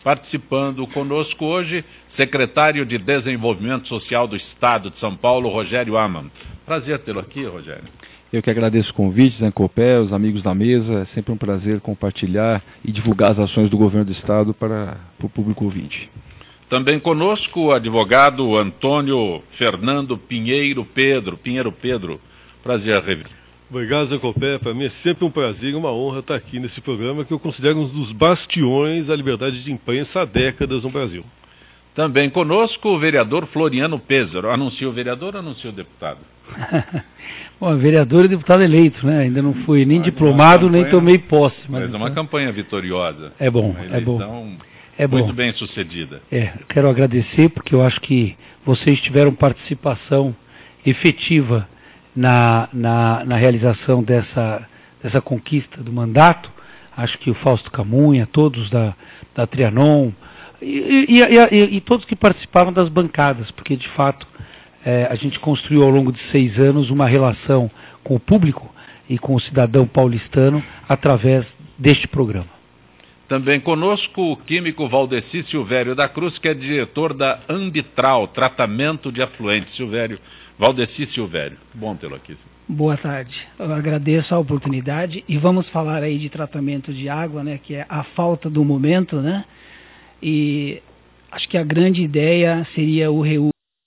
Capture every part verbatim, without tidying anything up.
Participando conosco hoje, secretário de Desenvolvimento Social do Estado de São Paulo, Rogério Amann. Prazer tê-lo aqui, Rogério. Eu que agradeço o convite, Zé Copé, os amigos da mesa. É sempre um prazer compartilhar e divulgar as ações do governo do Estado para, para o público ouvinte. Também conosco o advogado Antônio Fernando Pinheiro Pedro. Pinheiro Pedro, prazer rever. Obrigado, Zé Copé. Para mim é sempre um prazer e uma honra estar aqui nesse programa que eu considero um dos bastiões da liberdade de imprensa há décadas no Brasil. Também conosco o vereador Floriano Pézaro. Anuncia o vereador ou anuncia o deputado? Bom, vereador e deputado eleito, né? Ainda não fui nem mas diplomado, campanha, nem tomei posse. Mas, mas é uma então... campanha vitoriosa. É bom, uma é bom. É bom. Muito bem sucedida. É, eu quero agradecer porque eu acho que vocês tiveram participação efetiva na, na, na realização dessa, dessa conquista do mandato. Acho que o Fausto Camunha, todos da, da Trianon e, e, e, e todos que participaram das bancadas, porque de fato é, a gente construiu ao longo de seis anos uma relação com o público e com o cidadão paulistano através deste programa. Também conosco o químico Valdeci Silvério da Cruz, que é diretor da Ambitral, Tratamento de Afluentes. Silvério, Valdeci Silvério, bom tê-lo aqui. Boa tarde, eu agradeço a oportunidade e vamos falar aí de tratamento de água, né, que é a falta do momento, né, e acho que a grande ideia seria o reuso.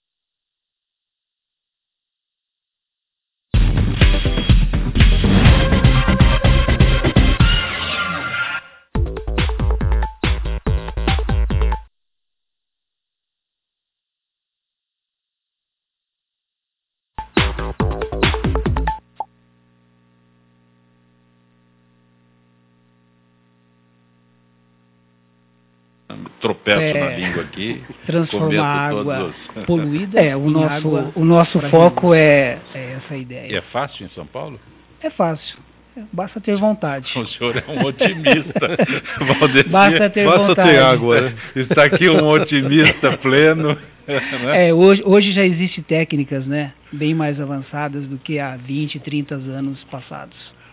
Tropeço é, na língua aqui, transformar a água os... poluída. É, o nosso, o nosso foco é, é essa ideia. E é fácil em São Paulo? É fácil, basta ter vontade. O senhor é um otimista, Valdeci. Basta ter basta vontade. ter água, né? Está aqui um otimista pleno. Né? É, hoje, hoje já existem técnicas, né, bem mais avançadas do que há vinte, trinta anos passados.